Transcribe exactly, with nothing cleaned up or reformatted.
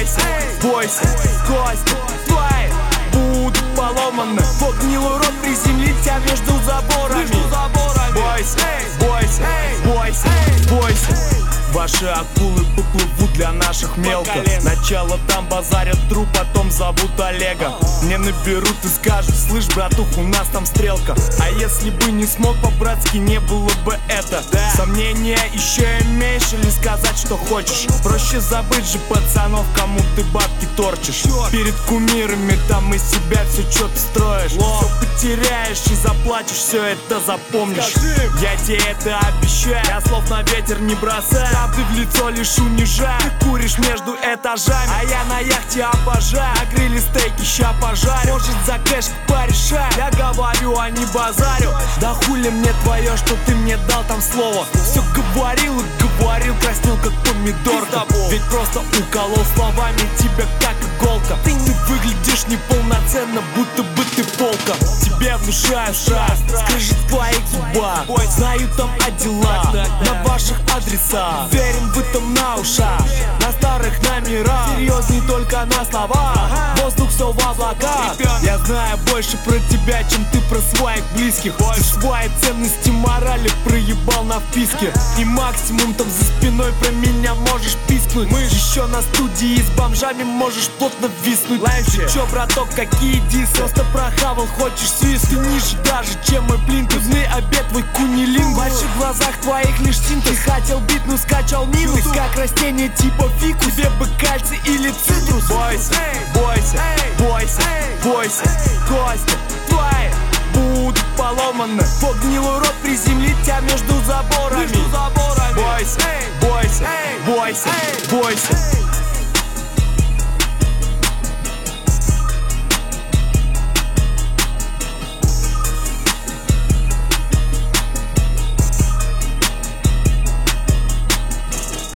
бойся, бойся, кости твои будут поломаны. В гнилой рот приземлить тебя между заборами. Бойся, бойся, бойся, бойся. Ваши акулы поплывут для наших мелко. Начало там базарят труп, потом зовут Олега. Мне наберут и скажут: слышь, братух, у нас там стрелка. А если бы не смог по-братски, не было бы это. Сомнения еще имеешь или сказать, что хочешь? Проще забыть же пацанов, кому ты бабки торчишь. Перед кумирами там из себя все что-то строишь. Все потеряешь и заплачешь, все это запомнишь. Я тебе это обещаю, я слов на ветер не бросаю. Ты в лицо лишь унижаю. Ты куришь между этажами, а я на яхте обожаю. А гриле стейки ща пожарю. Может за кэш порешаю. Я говорю, а не базарю. Да хули мне твое, что ты мне дал там слово. Все говорил и говорил, краснел как помидорка. Ведь просто уколол словами тебя как иголка. Ты не выглядишь неполноценно, будто бы ты полка. Тебе внушаю шаг, скрежет в твоих зубах. Знаю там о делах, на ваших адресах. Верим в этом на ушах, на старых номерах. Серьезней только на словах, воздух все в облаках. Я знаю больше про тебя, чем ты про своих близких. Ты свои ценности морали проебал на вписке. И максимум там за спиной про меня можешь пискнуть. Еще на студии с бомжами можешь плотно виснуть. Ты чё, браток, какие дисы? Просто прохавал, хочешь свист. Ты ниже даже, чем мой блин. Трудный обед, твой кунилингус. В больших глазах твоих лишь синтез. Ты хотел бит, но скачал минус. Ты как растение типа фикус. Тебе бы кальций или цитрус. Бойся, бойся, бойся, бойся. Кости твои будут поломаны. В гнилой рот приземлить тебя между заборами. Бойся, бойся, бойся, бойся.